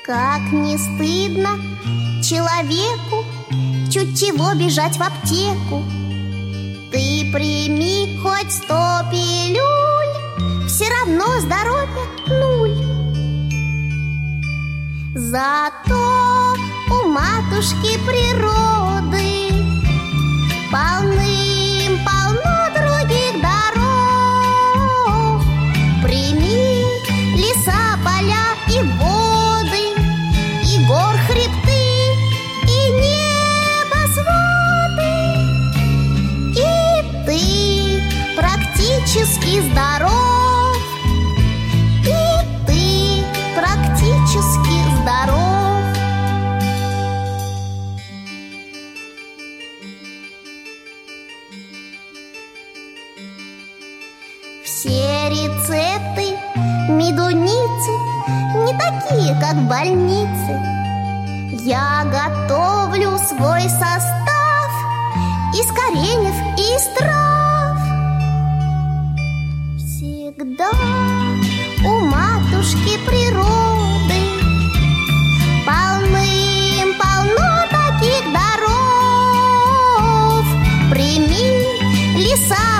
Как не стыдно человеку чуть чего бежать в аптеку. Ты прими хоть 100 пилюль, все равно здоровья нуль. Зато у матушки природы полным-полно других дорог. Прими леса, поля и воды, и гор хребты, и небосводы. И ты практически здоров, и ты практически здоров. Все рецепты медуницы не такие, как в больнице. Я готовлю свой состав из кореньев и из трав. Всегда у матушки природы полным-полно таких даров. Прими леса,